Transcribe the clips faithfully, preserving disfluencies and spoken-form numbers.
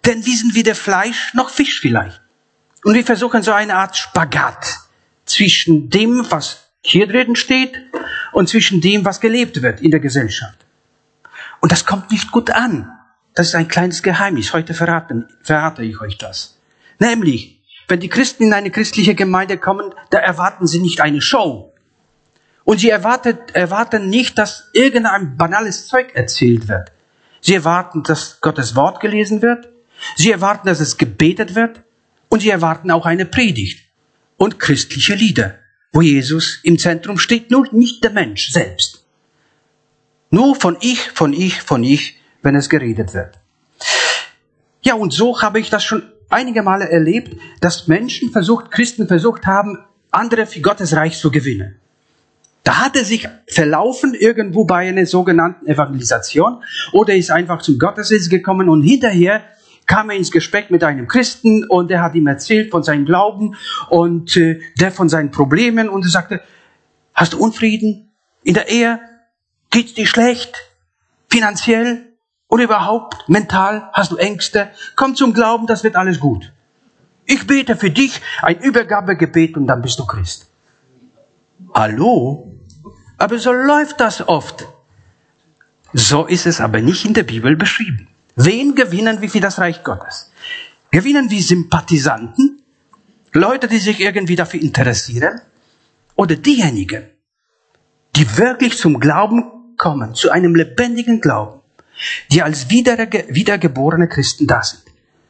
denn wir sind weder Fleisch noch Fisch vielleicht. Und wir versuchen so eine Art Spagat zwischen dem, was hier drin steht, und zwischen dem, was gelebt wird in der Gesellschaft. Und das kommt nicht gut an. Das ist ein kleines Geheimnis. Heute verraten, verrate ich euch das. Nämlich, wenn die Christen in eine christliche Gemeinde kommen, da erwarten sie nicht eine Show. Und sie erwartet, erwarten nicht, dass irgendein banales Zeug erzählt wird. Sie erwarten, dass Gottes Wort gelesen wird. Sie erwarten, dass es gebetet wird. Und sie erwarten auch eine Predigt und christliche Lieder, wo Jesus im Zentrum steht, nur nicht der Mensch selbst. Nur von ich, von ich, von ich, wenn es geredet wird. Ja, und so habe ich das schon einige Male erlebt, dass Menschen versucht, Christen versucht haben, andere für Gottes Reich zu gewinnen. Da hat er sich verlaufen irgendwo bei einer sogenannten Evangelisation oder ist einfach zum Gottesdienst gekommen und hinterher kam er ins Gespräch mit einem Christen und der hat ihm erzählt von seinem Glauben und äh, der von seinen Problemen und er sagte, hast du Unfrieden in der Ehe? Geht's dir schlecht? Finanziell oder überhaupt mental? Hast du Ängste? Komm zum Glauben, das wird alles gut. Ich bete für dich ein Übergabegebet und dann bist du Christ. Hallo? Aber so läuft das oft. So ist es aber nicht in der Bibel beschrieben. Wen gewinnen wir für das Reich Gottes? Gewinnen wir Sympathisanten? Leute, die sich irgendwie dafür interessieren? Oder diejenigen, die wirklich zum Glauben kommen, zu einem lebendigen Glauben, die als wiederge- wiedergeborene Christen da sind?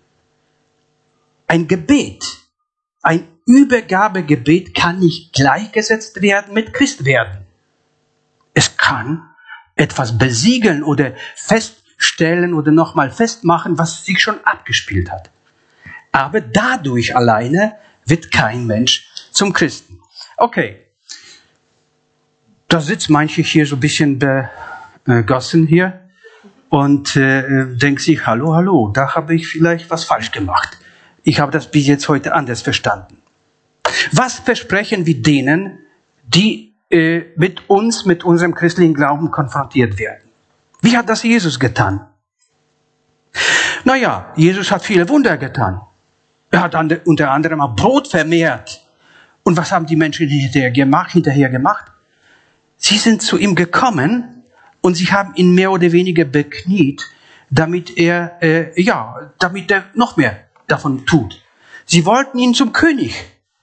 Ein Gebet, ein Übergabegebet kann nicht gleichgesetzt werden mit Christwerden. Es kann etwas besiegeln oder feststellen oder nochmal festmachen, was sich schon abgespielt hat. Aber dadurch alleine wird kein Mensch zum Christen. Okay, da sitzt manche hier so ein bisschen begossen hier und äh, denkt sich, hallo, hallo, da habe ich vielleicht was falsch gemacht. Ich habe das bis jetzt heute anders verstanden. Was versprechen wir denen, die äh, mit uns, mit unserem christlichen Glauben konfrontiert werden? Wie hat das Jesus getan? Naja, Jesus hat viele Wunder getan. Er hat unter anderem auch Brot vermehrt. Und was haben die Menschen hinterher gemacht? Hinterher gemacht? Sie sind zu ihm gekommen und sie haben ihn mehr oder weniger bekniet, damit er, äh, ja, damit er noch mehr davon tut. Sie wollten ihn zum König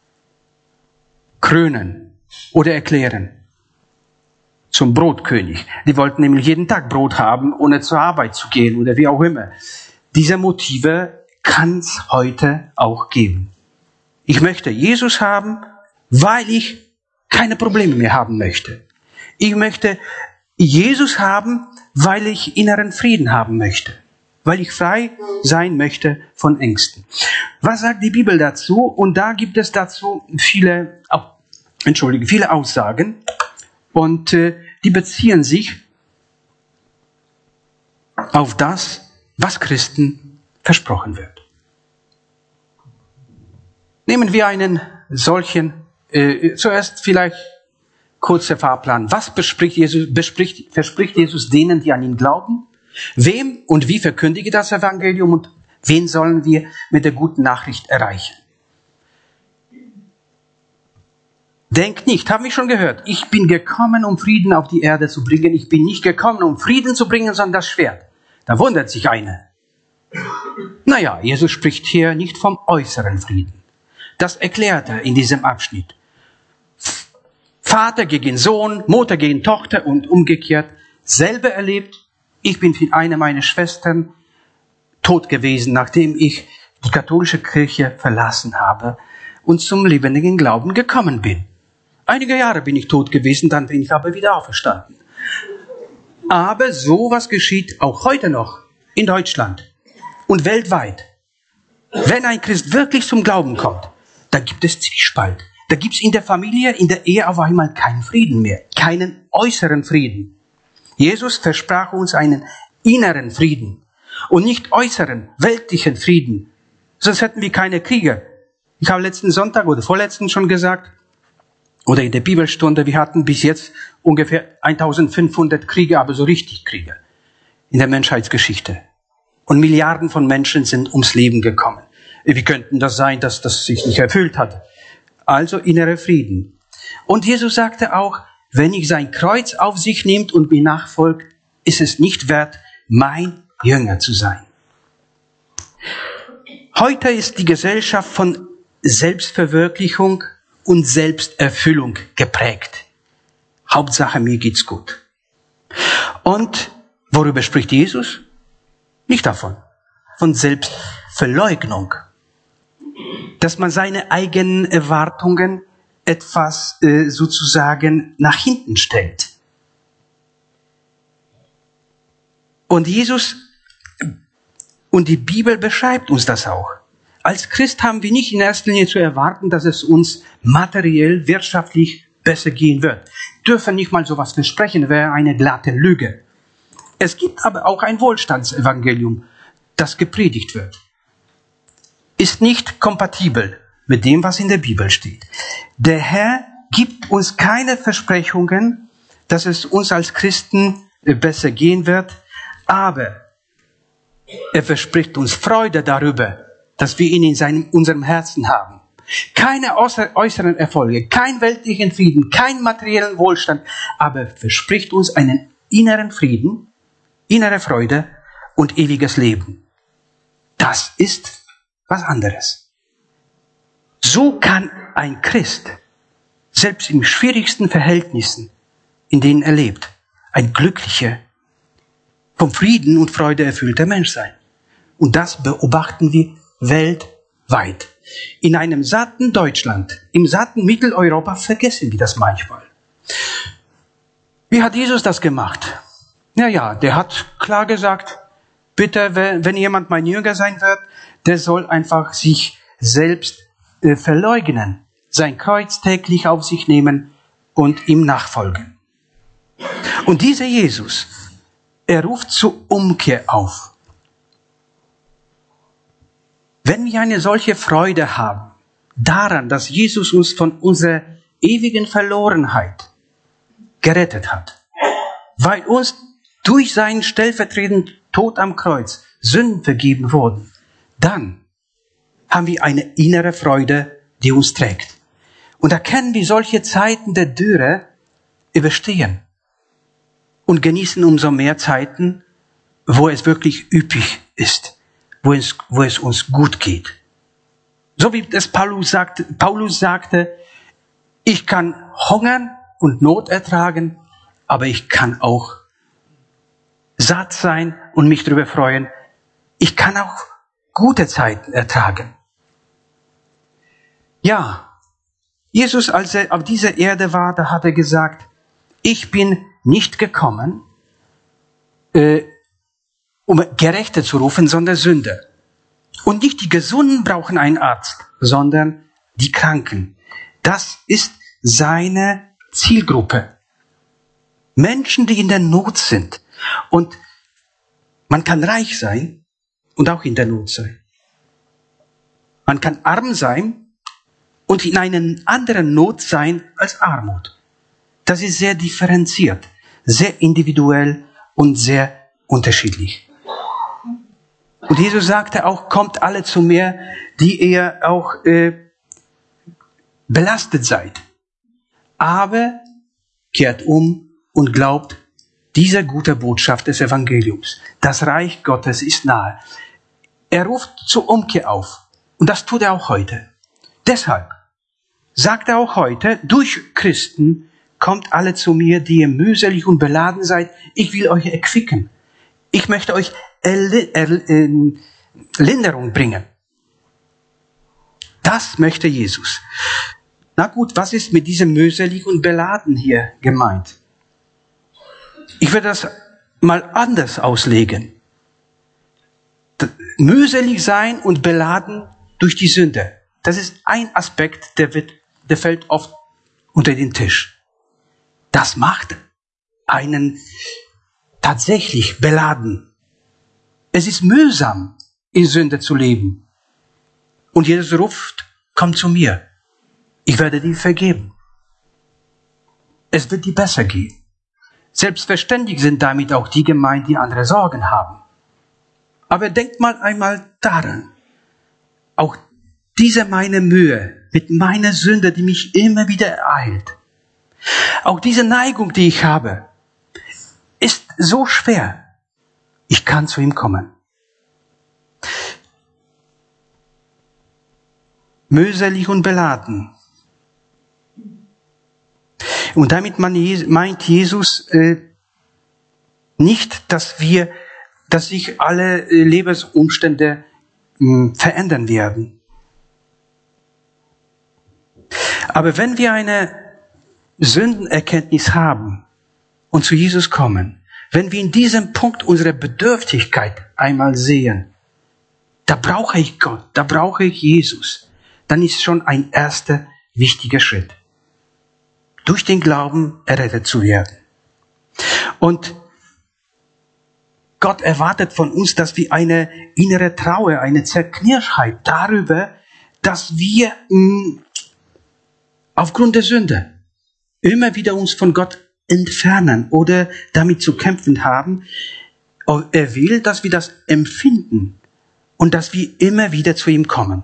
krönen oder erklären. Zum Brotkönig. Die wollten nämlich jeden Tag Brot haben, ohne zur Arbeit zu gehen oder wie auch immer. Diese Motive kann es heute auch geben. Ich möchte Jesus haben, weil ich keine Probleme mehr haben möchte. Ich möchte Jesus haben, weil ich inneren Frieden haben möchte. Weil ich frei sein möchte von Ängsten. Was sagt die Bibel dazu? Und da gibt es dazu viele, oh, entschuldige, viele Aussagen. Und äh, die beziehen sich auf das, was Christen versprochen wird. Nehmen wir einen solchen, äh, zuerst vielleicht kurzer Fahrplan. Was bespricht Jesus, bespricht, verspricht Jesus denen, die an ihn glauben? Wem und wie verkündige das Evangelium und wen sollen wir mit der guten Nachricht erreichen? Denkt nicht, haben wir schon gehört, ich bin gekommen, um Frieden auf die Erde zu bringen. Ich bin nicht gekommen, um Frieden zu bringen, sondern das Schwert. Da wundert sich einer. Naja, Jesus spricht hier nicht vom äußeren Frieden. Das erklärt er in diesem Abschnitt. Vater gegen Sohn, Mutter gegen Tochter und umgekehrt. Selber erlebt, ich bin für eine meiner Schwestern tot gewesen, nachdem ich die katholische Kirche verlassen habe und zum lebendigen Glauben gekommen bin. Einige Jahre bin ich tot gewesen, dann bin ich aber wieder auferstanden. Aber sowas geschieht auch heute noch in Deutschland und weltweit. Wenn ein Christ wirklich zum Glauben kommt, da gibt es Zwiespalt. Da gibt es in der Familie, in der Ehe auf einmal keinen Frieden mehr, keinen äußeren Frieden. Jesus versprach uns einen inneren Frieden und nicht äußeren, weltlichen Frieden. Sonst hätten wir keine Kriege. Ich habe letzten Sonntag oder vorletzten schon gesagt, oder in der Bibelstunde, wir hatten bis jetzt ungefähr eintausendfünfhundert Kriege, aber so richtig Kriege in der Menschheitsgeschichte. Und Milliarden von Menschen sind ums Leben gekommen. Wie könnten das sein, dass das sich nicht erfüllt hat? Also innerer Frieden. Und Jesus sagte auch, wenn ich sein Kreuz auf sich nimmt und mir nachfolgt, ist es nicht wert, mein Jünger zu sein. Heute ist die Gesellschaft von Selbstverwirklichung und Selbsterfüllung geprägt. Hauptsache, mir geht's gut. Und worüber spricht Jesus? Nicht davon. Von Selbstverleugnung. Dass man seine eigenen Erwartungen etwas äh, sozusagen nach hinten stellt. Und Jesus und die Bibel beschreibt uns das auch. Als Christ haben wir nicht in erster Linie zu erwarten, dass es uns materiell, wirtschaftlich besser gehen wird. Dürfen nicht mal sowas versprechen, wäre eine glatte Lüge. Es gibt aber auch ein Wohlstandsevangelium, das gepredigt wird. Ist nicht kompatibel mit dem, was in der Bibel steht. Der Herr gibt uns keine Versprechungen, dass es uns als Christen besser gehen wird, aber er verspricht uns Freude darüber, dass wir ihn in seinem, unserem Herzen haben. Keine äußeren Erfolge, kein weltlichen Frieden, kein materiellen Wohlstand, aber verspricht uns einen inneren Frieden, innere Freude und ewiges Leben. Das ist was anderes. So kann ein Christ, selbst in schwierigsten Verhältnissen, in denen er lebt, ein glücklicher, vom Frieden und Freude erfüllter Mensch sein. Und das beobachten wir weltweit. In einem satten Deutschland, im satten Mitteleuropa vergessen wir das manchmal. Wie hat Jesus das gemacht? Ja, ja, der hat klar gesagt, bitte, wenn jemand mein Jünger sein wird, der soll einfach sich selbst äh, verleugnen, sein Kreuz täglich auf sich nehmen und ihm nachfolgen. Und dieser Jesus, er ruft zur Umkehr auf. Wenn wir eine solche Freude haben, daran, dass Jesus uns von unserer ewigen Verlorenheit gerettet hat, weil uns durch seinen stellvertretenden Tod am Kreuz Sünden vergeben wurden, dann haben wir eine innere Freude, die uns trägt. Und da können wir solche Zeiten der Dürre überstehen und genießen umso mehr Zeiten, wo es wirklich üppig ist, wo es, wo es uns gut geht. So wie es Paulus sagte, Paulus sagte, ich kann hungern und Not ertragen, aber ich kann auch satt sein und mich darüber freuen. Ich kann auch gute Zeiten ertragen. Ja, Jesus, als er auf dieser Erde war, da hat er gesagt, ich bin nicht gekommen, äh, um Gerechte zu rufen, sondern Sünder. Und nicht die Gesunden brauchen einen Arzt, sondern die Kranken. Das ist seine Zielgruppe. Menschen, die in der Not sind. Und man kann reich sein und auch in der Not sein. Man kann arm sein und in einer anderen Not sein als Armut. Das ist sehr differenziert, sehr individuell und sehr unterschiedlich. Und Jesus sagte auch, kommt alle zu mir, die ihr auch äh, belastet seid. Aber kehrt um und glaubt dieser gute Botschaft des Evangeliums. Das Reich Gottes ist nahe. Er ruft zur Umkehr auf. Und das tut er auch heute. Deshalb sagt er auch heute, durch Christen kommt alle zu mir, die ihr mühselig und beladen seid. Ich will euch erquicken. Ich möchte euch Erli- er- äh, Linderung bringen. Das möchte Jesus. Na gut, was ist mit diesem mühselig und beladen hier gemeint? Ich würde das mal anders auslegen. Mühselig sein und beladen durch die Sünde. Das ist ein Aspekt, der, wird, der fällt oft unter den Tisch. Das macht einen tatsächlich beladen. Es ist mühsam, in Sünde zu leben. Und Jesus ruft, komm zu mir. Ich werde dir vergeben. Es wird dir besser gehen. Selbstverständlich sind damit auch die gemeint, die andere Sorgen haben. Aber denkt mal einmal daran, auch diese meine Mühe mit meiner Sünde, die mich immer wieder ereilt, auch diese Neigung, die ich habe, ist so schwer. Ich kann zu ihm kommen. Mühselig und beladen. Und damit meint Jesus äh, nicht, dass wir, dass sich alle äh, Lebensumstände mh, verändern werden. Aber wenn wir eine Sündenerkenntnis haben und zu Jesus kommen, wenn wir in diesem Punkt unsere Bedürftigkeit einmal sehen, da brauche ich Gott, da brauche ich Jesus, dann ist schon ein erster wichtiger Schritt, durch den Glauben errettet zu werden. Und Gott erwartet von uns, dass wir eine innere Trauer, eine Zerknirschheit darüber, dass wir mh, aufgrund der Sünde immer wieder uns von Gott entfernen oder damit zu kämpfen haben. Er will, dass wir das empfinden und dass wir immer wieder zu ihm kommen.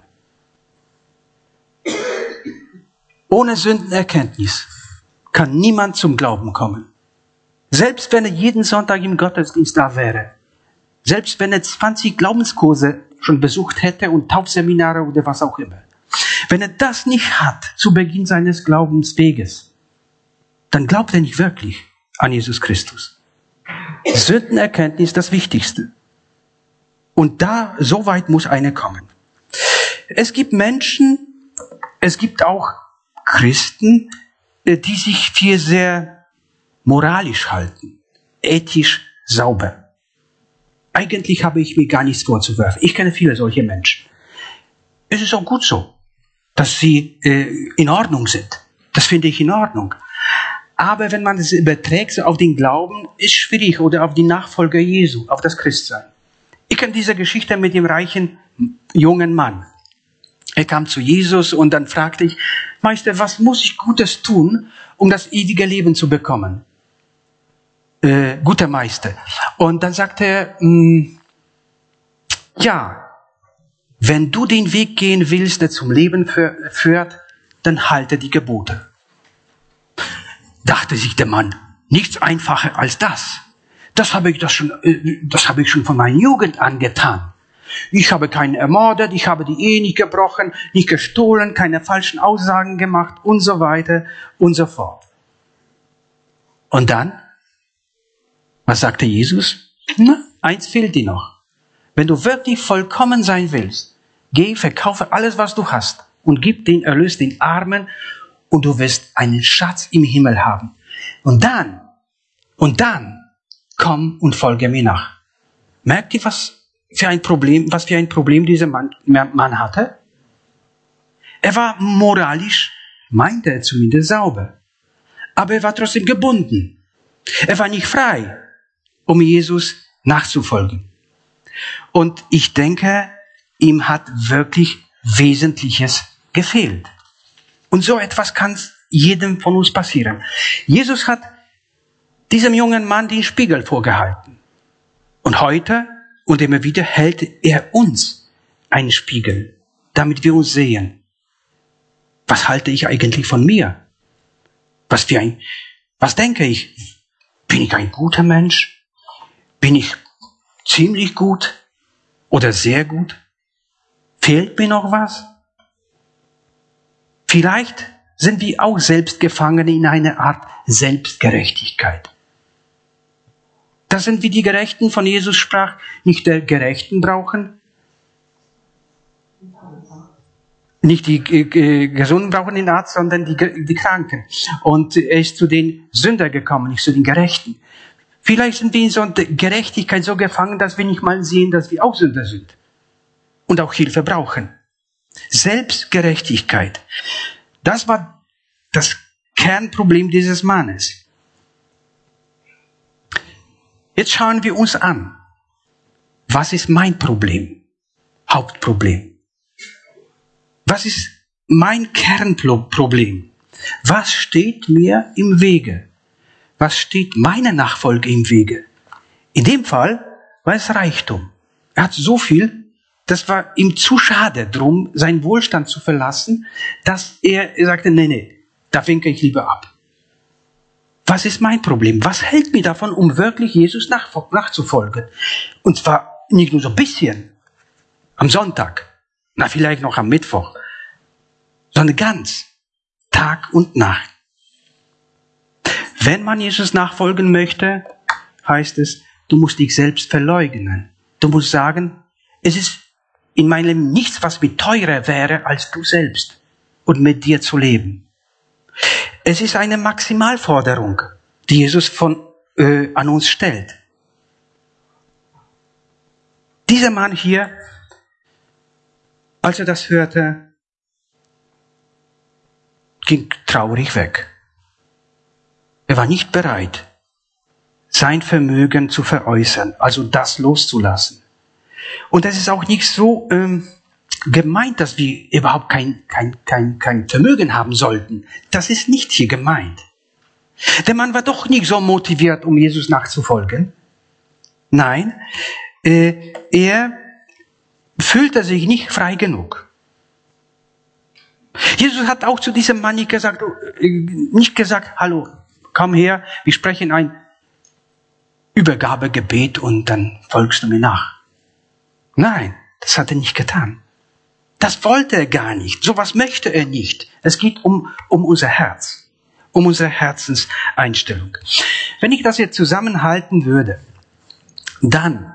Ohne Sündenerkenntnis kann niemand zum Glauben kommen. Selbst wenn er jeden Sonntag im Gottesdienst da wäre, selbst wenn er zwanzig Glaubenskurse schon besucht hätte und Taufseminare oder was auch immer, wenn er das nicht hat zu Beginn seines Glaubensweges, dann glaubt er nicht wirklich an Jesus Christus. Sündenerkenntnis ist das Wichtigste. Und da, so weit muss einer kommen. Es gibt Menschen, es gibt auch Christen, die sich für sehr moralisch halten, ethisch sauber. Eigentlich habe ich mir gar nichts vorzuwerfen. Ich kenne viele solche Menschen. Es ist auch gut so, dass sie äh, in Ordnung sind. Das finde ich in Ordnung. Aber wenn man es überträgt so auf den Glauben, ist schwierig, oder auf die Nachfolger Jesu, auf das Christsein. Ich kenne diese Geschichte mit dem reichen jungen Mann. Er kam zu Jesus und dann fragte ich, Meister, was muss ich Gutes tun, um das ewige Leben zu bekommen? Äh, guter Meister. Und dann sagte er, ja, wenn du den Weg gehen willst, der zum Leben führt, dann halte die Gebote. Dachte sich der Mann, nichts einfacher als das. Das habe ich, das schon, das habe ich schon von meiner Jugend an getan. Ich habe keinen ermordet, ich habe die Ehe nicht gebrochen, nicht gestohlen, keine falschen Aussagen gemacht und so weiter und so fort. Und dann, was sagte Jesus? Na, eins fehlt dir noch. Wenn du wirklich vollkommen sein willst, geh, verkaufe alles, was du hast und gib den Erlös den Armen und du wirst einen Schatz im Himmel haben. Und dann, und dann, komm und folge mir nach. Merkt ihr, was für ein Problem, was für ein Problem dieser Mann, Mann hatte? Er war moralisch, meinte er zumindest, sauber. Aber er war trotzdem gebunden. Er war nicht frei, um Jesus nachzufolgen. Und ich denke, ihm hat wirklich Wesentliches gefehlt. Und so etwas kann jedem von uns passieren. Jesus hat diesem jungen Mann den Spiegel vorgehalten. Und heute und immer wieder hält er uns einen Spiegel, damit wir uns sehen. Was halte ich eigentlich von mir? Was für ein, was denke ich? Bin ich ein guter Mensch? Bin ich ziemlich gut oder sehr gut? Fehlt mir noch was? Vielleicht sind wir auch selbst gefangen in einer Art Selbstgerechtigkeit. Das sind wie die Gerechten, von Jesus sprach, nicht der Gerechten brauchen, nicht die äh, Gesunden brauchen den Arzt, sondern die, die Kranken. Und er ist zu den Sündern gekommen, nicht zu den Gerechten. Vielleicht sind wir in so einer Gerechtigkeit so gefangen, dass wir nicht mal sehen, dass wir auch Sünder sind und auch Hilfe brauchen. Selbstgerechtigkeit. Das war das Kernproblem dieses Mannes. Jetzt schauen wir uns an. Was ist mein Problem? Hauptproblem. Was ist mein Kernproblem? Was steht mir im Wege? Was steht meiner Nachfolge im Wege? In dem Fall war es Reichtum. Er hat so viel, das war ihm zu schade drum, seinen Wohlstand zu verlassen, dass er sagte, nee, nee, da winke ich lieber ab. Was ist mein Problem? Was hält mich davon, um wirklich Jesus nach, nachzufolgen? Und zwar nicht nur so ein bisschen, am Sonntag, na vielleicht noch am Mittwoch, sondern ganz, Tag und Nacht. Wenn man Jesus nachfolgen möchte, heißt es, du musst dich selbst verleugnen. Du musst sagen, es ist in meinem Leben nichts, was mir teurer wäre, als du selbst und mit dir zu leben. Es ist eine Maximalforderung, die Jesus von, äh, an uns stellt. Dieser Mann hier, als er das hörte, ging traurig weg. Er war nicht bereit, sein Vermögen zu veräußern, also das loszulassen. Und es ist auch nicht so ähm, gemeint, dass wir überhaupt kein, kein, kein, kein Vermögen haben sollten. Das ist nicht hier gemeint. Der Mann war doch nicht so motiviert, um Jesus nachzufolgen. Nein, äh, er fühlte sich nicht frei genug. Jesus hat auch zu diesem Mann nicht gesagt, äh, nicht gesagt, hallo, komm her, wir sprechen ein Übergabegebet und dann folgst du mir nach. Nein, das hat er nicht getan. Das wollte er gar nicht. Sowas möchte er nicht. Es geht um, um unser Herz, um unsere Herzenseinstellung. Wenn ich das jetzt zusammenhalten würde, dann,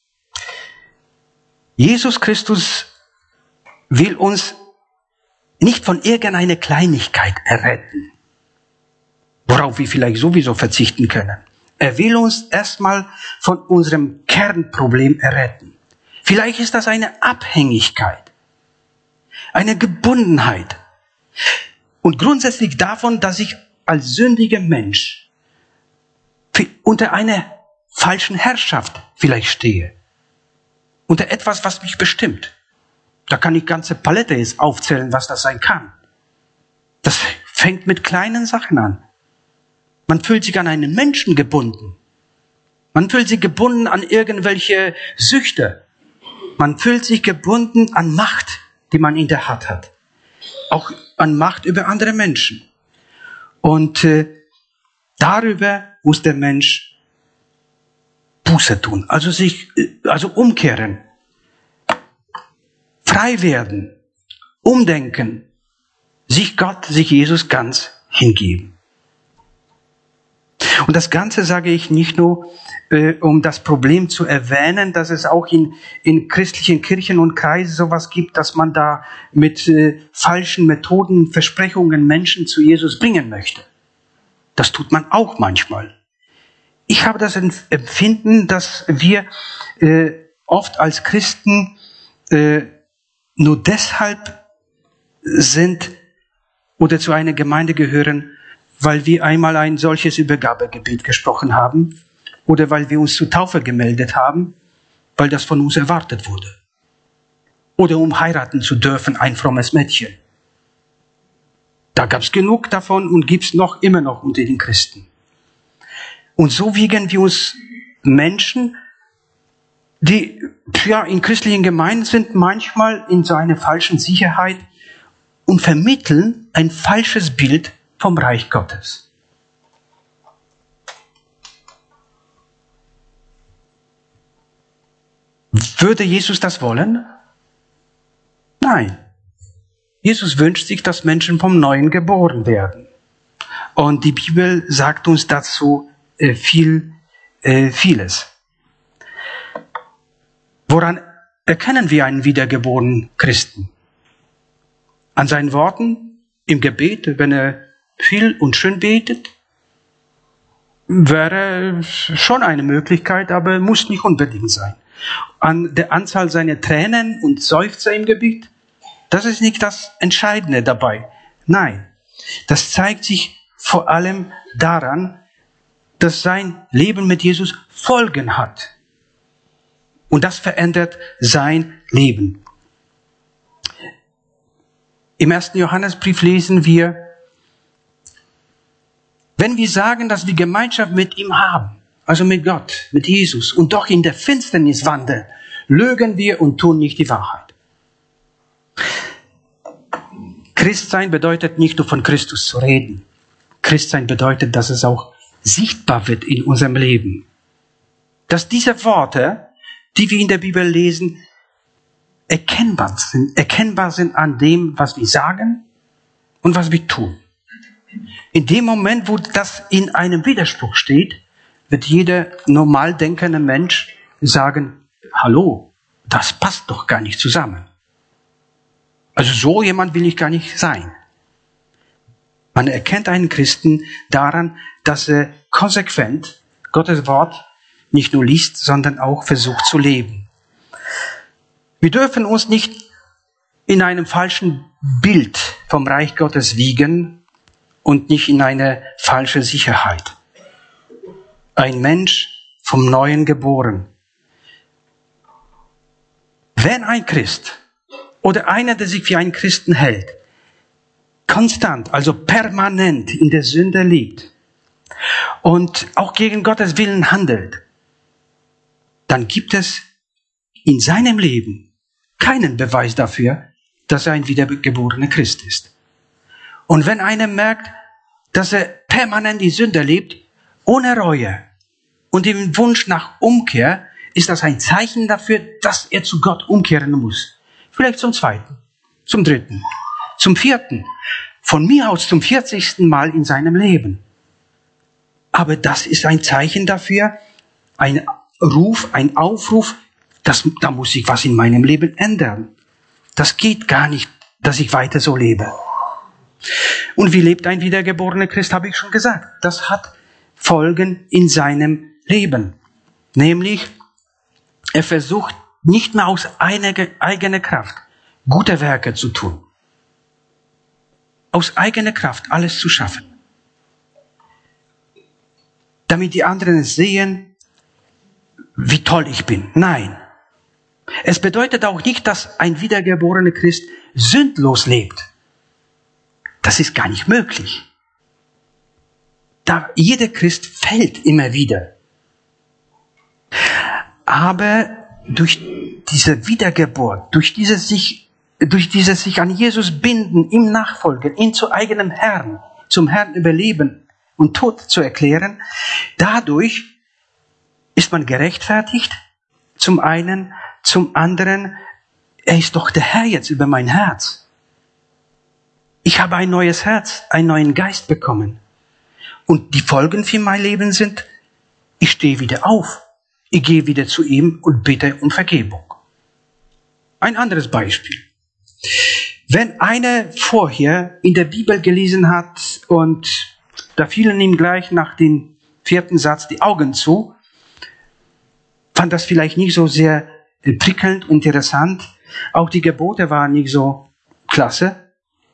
Jesus Christus will uns nicht von irgendeiner Kleinigkeit erretten, worauf wir vielleicht sowieso verzichten können. Er will uns erstmal von unserem Kernproblem erretten. Vielleicht ist das eine Abhängigkeit, eine Gebundenheit. Und grundsätzlich davon, dass ich als sündiger Mensch unter einer falschen Herrschaft vielleicht stehe. Unter etwas, was mich bestimmt. Da kann ich ganze Palette jetzt aufzählen, was das sein kann. Das fängt mit kleinen Sachen an. Man fühlt sich an einen Menschen gebunden. Man fühlt sich gebunden an irgendwelche Süchte. Man fühlt sich gebunden an Macht, die man in der Hand hat. Auch an Macht über andere Menschen. Und äh, darüber muss der Mensch Buße tun, also sich, also umkehren, frei werden, umdenken, sich Gott, sich Jesus ganz hingeben. Und das Ganze sage ich nicht nur, äh, um das Problem zu erwähnen, dass es auch in, in christlichen Kirchen und Kreisen sowas gibt, dass man da mit äh, falschen Methoden, Versprechungen Menschen zu Jesus bringen möchte. Das tut man auch manchmal. Ich habe das Empfinden, dass wir äh, oft als Christen äh, nur deshalb sind oder zu einer Gemeinde gehören, weil wir einmal ein solches Übergabegebet gesprochen haben oder weil wir uns zur Taufe gemeldet haben, weil das von uns erwartet wurde. Oder um heiraten zu dürfen, ein frommes Mädchen. Da gab es genug davon und gibt es noch immer noch unter den Christen. Und so wiegen wir uns Menschen, die ja in christlichen Gemeinden sind, manchmal in so einer falschen Sicherheit und vermitteln ein falsches Bild vom Reich Gottes. Würde Jesus das wollen? Nein. Jesus wünscht sich, dass Menschen vom Neuen geboren werden. Und die Bibel sagt uns dazu äh, viel, äh, vieles. Woran erkennen wir einen wiedergeborenen Christen? An seinen Worten, im Gebet, wenn er viel und schön betet, wäre schon eine Möglichkeit, aber muss nicht unbedingt sein. An der Anzahl seiner Tränen und Seufzer im Gebet, das ist nicht das Entscheidende dabei. Nein, das zeigt sich vor allem daran, dass sein Leben mit Jesus Folgen hat. Und das verändert sein Leben. Im ersten Johannesbrief lesen wir, wenn wir sagen, dass wir Gemeinschaft mit ihm haben, also mit Gott, mit Jesus, und doch in der Finsternis wandeln, lügen wir und tun nicht die Wahrheit. Christsein bedeutet nicht nur von Christus zu reden. Christsein bedeutet, dass es auch sichtbar wird in unserem Leben. Dass diese Worte, die wir in der Bibel lesen, erkennbar sind, erkennbar sind an dem, was wir sagen und was wir tun. In dem Moment, wo das in einem Widerspruch steht, wird jeder normal denkende Mensch sagen, hallo, das passt doch gar nicht zusammen. Also so jemand will ich gar nicht sein. Man erkennt einen Christen daran, dass er konsequent Gottes Wort nicht nur liest, sondern auch versucht zu leben. Wir dürfen uns nicht in einem falschen Bild vom Reich Gottes wiegen und nicht in eine falsche Sicherheit. Ein Mensch vom Neuen geboren. Wenn ein Christ oder einer, der sich wie ein Christen hält, konstant, also permanent in der Sünde lebt und auch gegen Gottes Willen handelt, dann gibt es in seinem Leben keinen Beweis dafür, dass er ein wiedergeborener Christ ist. Und wenn einer merkt, dass er permanent in Sünde lebt, ohne Reue und im Wunsch nach Umkehr, ist das ein Zeichen dafür, dass er zu Gott umkehren muss. Vielleicht zum zweiten, zum dritten, zum vierten, von mir aus zum vierzigsten Mal in seinem Leben. Aber das ist ein Zeichen dafür, ein Ruf, ein Aufruf, dass, da muss sich was in meinem Leben ändern. Das geht gar nicht, dass ich weiter so lebe. Und wie lebt ein wiedergeborener Christ, habe ich schon gesagt. Das hat Folgen in seinem Leben. Nämlich, er versucht nicht mehr aus eigener Kraft gute Werke zu tun. Aus eigener Kraft alles zu schaffen. Damit die anderen es sehen, wie toll ich bin. Nein. Es bedeutet auch nicht, dass ein wiedergeborener Christ sündlos lebt. Das ist gar nicht möglich. Da jeder Christ fällt immer wieder. Aber durch diese Wiedergeburt, durch dieses sich, durch dieses sich an Jesus binden, ihm nachfolgen, ihn zu eigenem Herrn, zum Herrn überleben und Tod zu erklären, dadurch ist man gerechtfertigt, zum einen, zum anderen, er ist doch der Herr jetzt über mein Herz. Ich habe ein neues Herz, einen neuen Geist bekommen. Und die Folgen für mein Leben sind, ich stehe wieder auf. Ich gehe wieder zu ihm und bitte um Vergebung. Ein anderes Beispiel. Wenn einer vorher in der Bibel gelesen hat und da fielen ihm gleich nach dem vierten Satz die Augen zu, fand das vielleicht nicht so sehr prickelnd, interessant. Auch die Gebote waren nicht so klasse.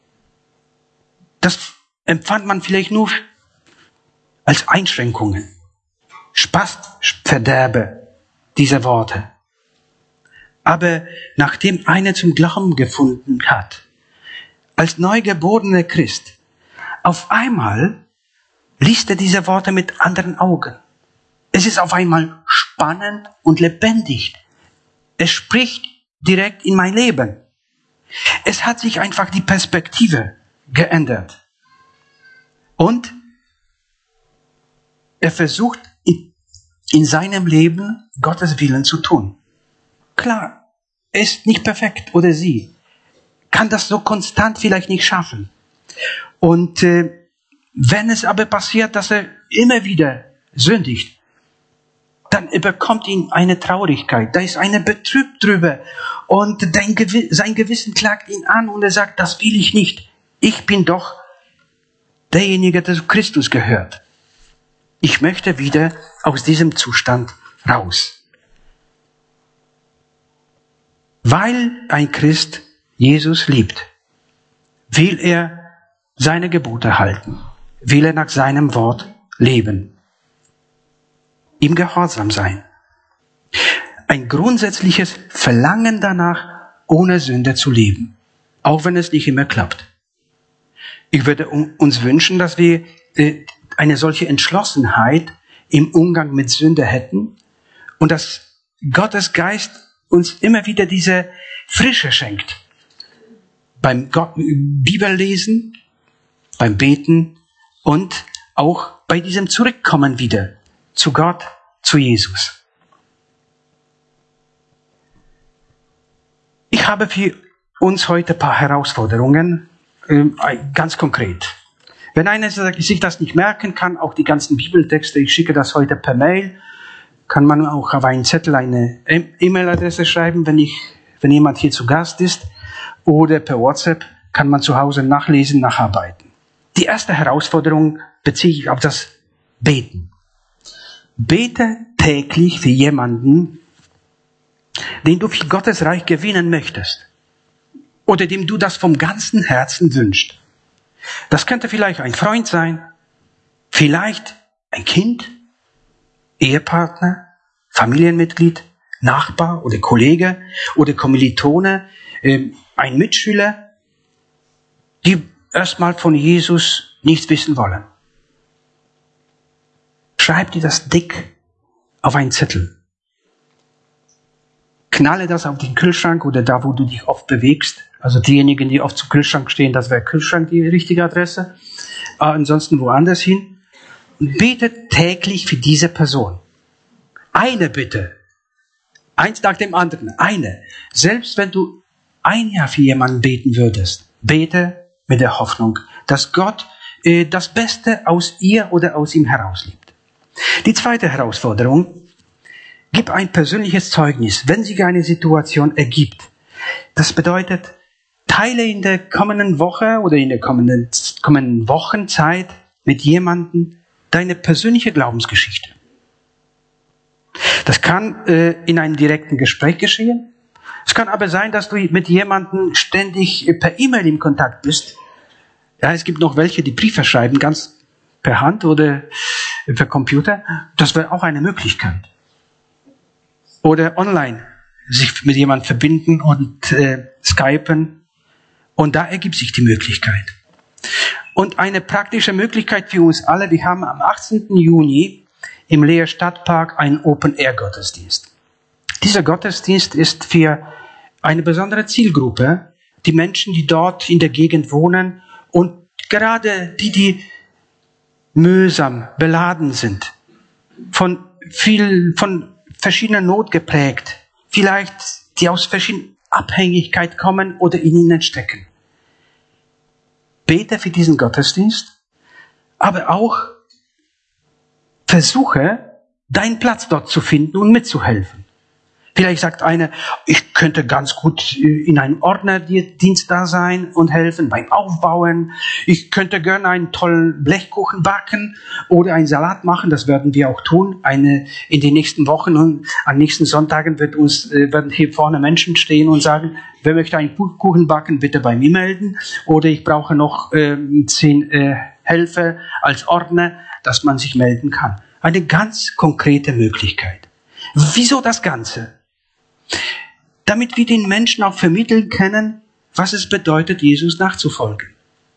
Das empfand man vielleicht nur als Einschränkungen. Spaßverderbe, diese Worte. Aber nachdem einer zum Glauben gefunden hat, als neugeborener Christ, auf einmal liest er diese Worte mit anderen Augen. Es ist auf einmal spannend und lebendig. Es spricht direkt in mein Leben. Es hat sich einfach die Perspektive geändert. Und er versucht in seinem Leben Gottes Willen zu tun. Klar, er ist nicht perfekt oder sie kann das so konstant vielleicht nicht schaffen. Und äh, wenn es aber passiert, dass er immer wieder sündigt, dann bekommt ihn eine Traurigkeit, da ist eine Betrüb drüber und sein Gewissen klagt ihn an und er sagt, das will ich nicht. Ich bin doch derjenige, der zu Christus gehört. Ich möchte wieder aus diesem Zustand raus. Weil ein Christ Jesus liebt, will er seine Gebote halten, will er nach seinem Wort leben, ihm gehorsam sein. Ein grundsätzliches Verlangen danach, ohne Sünde zu leben, auch wenn es nicht immer klappt. Ich würde uns wünschen, dass wir eine solche Entschlossenheit im Umgang mit Sünde hätten und dass Gottes Geist uns immer wieder diese Frische schenkt. Beim Gott, Bibellesen, beim Beten und auch bei diesem Zurückkommen wieder zu Gott, zu Jesus. Ich habe für uns heute ein paar Herausforderungen, äh, ganz konkret. Wenn einer sich das nicht merken kann, auch die ganzen Bibeltexte, ich schicke das heute per Mail, kann man auch auf einen Zettel eine E-Mail-Adresse schreiben, wenn ich, wenn jemand hier zu Gast ist, oder per WhatsApp kann man zu Hause nachlesen, nacharbeiten. Die erste Herausforderung beziehe ich auf das Beten. Bete täglich für jemanden, den du für Gottes Reich gewinnen möchtest. Oder dem du das vom ganzen Herzen wünschst. Das könnte vielleicht ein Freund sein, vielleicht ein Kind, Ehepartner, Familienmitglied, Nachbar oder Kollege oder Kommilitone, äh, ein Mitschüler, die erstmal von Jesus nichts wissen wollen. Schreib dir das dick auf einen Zettel. Knalle das auf den Kühlschrank oder da, wo du dich oft bewegst. Also diejenigen, die oft zum Kühlschrank stehen, das wäre Kühlschrank die richtige Adresse. Aber ansonsten woanders hin. Und bete täglich für diese Person. Eine bitte. Eins nach dem anderen. Eine. Selbst wenn du ein Jahr für jemanden beten würdest, bete mit der Hoffnung, dass Gott äh, das Beste aus ihr oder aus ihm herausnimmt. Die zweite Herausforderung: Gib ein persönliches Zeugnis, wenn sich eine Situation ergibt. Das bedeutet, teile in der kommenden Woche oder in der kommenden, kommenden Wochenzeit mit jemandem deine persönliche Glaubensgeschichte. Das kann äh, in einem direkten Gespräch geschehen. Es kann aber sein, dass du mit jemandem ständig per E-Mail in Kontakt bist. Ja, es gibt noch welche, die Briefe schreiben, ganz per Hand oder per Computer. Das wäre auch eine Möglichkeit. Oder online sich mit jemandem verbinden und äh, skypen. Und da ergibt sich die Möglichkeit. Und eine praktische Möglichkeit für uns alle: Wir haben am achtzehnten Juni im Leer Stadtpark einen Open-Air-Gottesdienst. Dieser Gottesdienst ist für eine besondere Zielgruppe, die Menschen, die dort in der Gegend wohnen und gerade die, die mühsam beladen sind, von viel, von verschiedener Not geprägt, vielleicht die aus verschiedenen Abhängigkeit kommen oder in ihnen stecken. Bete für diesen Gottesdienst, aber auch versuche, deinen Platz dort zu finden und mitzuhelfen. Vielleicht sagt einer, ich könnte ganz gut in einem Ordnerdienst da sein und helfen beim Aufbauen. Ich könnte gerne einen tollen Blechkuchen backen oder einen Salat machen. Das werden wir auch tun. Eine, in den nächsten Wochen und an nächsten Sonntagen wird uns, werden hier vorne Menschen stehen und sagen, wer möchte einen Kuchen backen, bitte bei mir melden. Oder ich brauche noch äh, zehn äh, Helfer als Ordner, dass man sich melden kann. Eine ganz konkrete Möglichkeit. Wieso das Ganze? Damit wir den Menschen auch vermitteln können, was es bedeutet, Jesus nachzufolgen.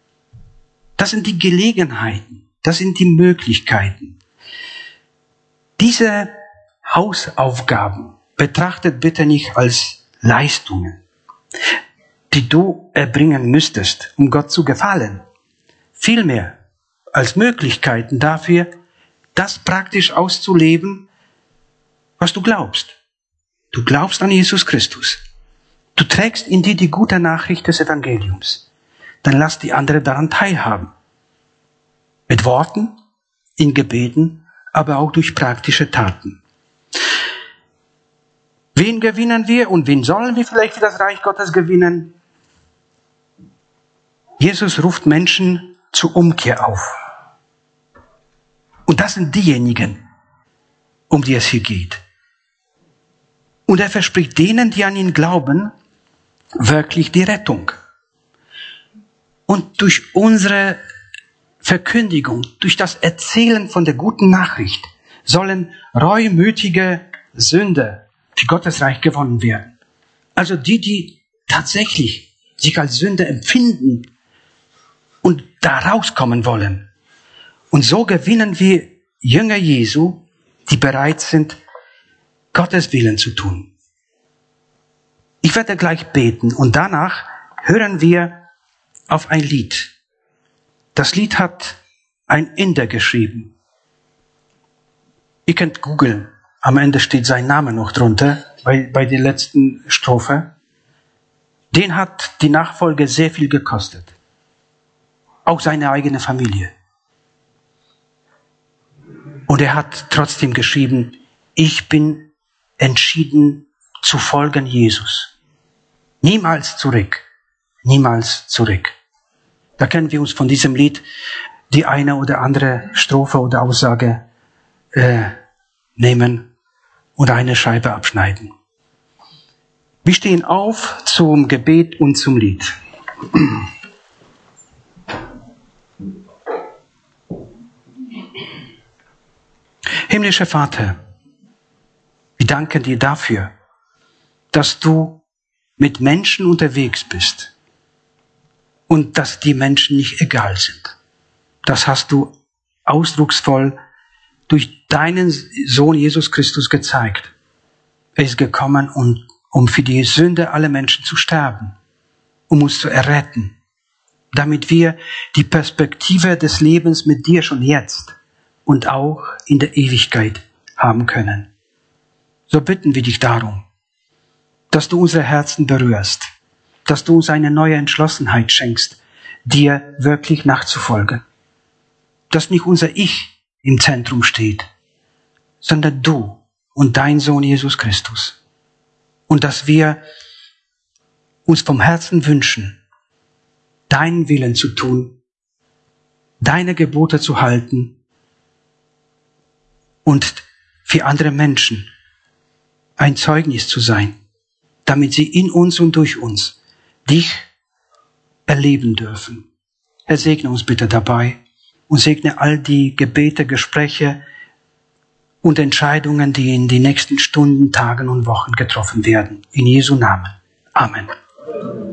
Das sind die Gelegenheiten, das sind die Möglichkeiten. Diese Hausaufgaben betrachtet bitte nicht als Leistungen, die du erbringen müsstest, um Gott zu gefallen. Vielmehr als Möglichkeiten dafür, das praktisch auszuleben, was du glaubst. Du glaubst an Jesus Christus. Du trägst in dir die gute Nachricht des Evangeliums. Dann lass die anderen daran teilhaben. Mit Worten, in Gebeten, aber auch durch praktische Taten. Wen gewinnen wir und wen sollen wir vielleicht für das Reich Gottes gewinnen? Jesus ruft Menschen zur Umkehr auf. Und das sind diejenigen, um die es hier geht. Und er verspricht denen, die an ihn glauben, wirklich die Rettung. Und durch unsere Verkündigung, durch das Erzählen von der guten Nachricht, sollen reumütige Sünder für Gottes Reich gewonnen werden. Also die, die tatsächlich sich als Sünder empfinden und da rauskommen wollen. Und so gewinnen wir Jünger Jesu, die bereit sind, Gottes Willen zu tun. Ich werde gleich beten und danach hören wir auf ein Lied. Das Lied hat ein Inder geschrieben. Ihr könnt googeln. Am Ende steht sein Name noch drunter, bei, bei der letzten Strophe. Den hat die Nachfolge sehr viel gekostet. Auch seine eigene Familie. Und er hat trotzdem geschrieben, ich bin entschieden zu folgen Jesus. Niemals zurück. Niemals zurück. Da können wir uns von diesem Lied die eine oder andere Strophe oder Aussage äh, nehmen und eine Scheibe abschneiden. Wir stehen auf zum Gebet und zum Lied. Himmlischer Vater, wir danken dir dafür, dass du mit Menschen unterwegs bist und dass die Menschen nicht egal sind. Das hast du ausdrucksvoll durch deinen Sohn Jesus Christus gezeigt. Er ist gekommen, um, um für die Sünde aller Menschen zu sterben, um uns zu erretten, damit wir die Perspektive des Lebens mit dir schon jetzt und auch in der Ewigkeit haben können. So bitten wir dich darum, dass du unsere Herzen berührst, dass du uns eine neue Entschlossenheit schenkst, dir wirklich nachzufolgen. Dass nicht unser Ich im Zentrum steht, sondern du und dein Sohn Jesus Christus. Und dass wir uns vom Herzen wünschen, deinen Willen zu tun, deine Gebote zu halten und für andere Menschen ein Zeugnis zu sein, damit sie in uns und durch uns dich erleben dürfen. Herr, segne uns bitte dabei und segne all die Gebete, Gespräche und Entscheidungen, die in den nächsten Stunden, Tagen und Wochen getroffen werden. In Jesu Namen. Amen.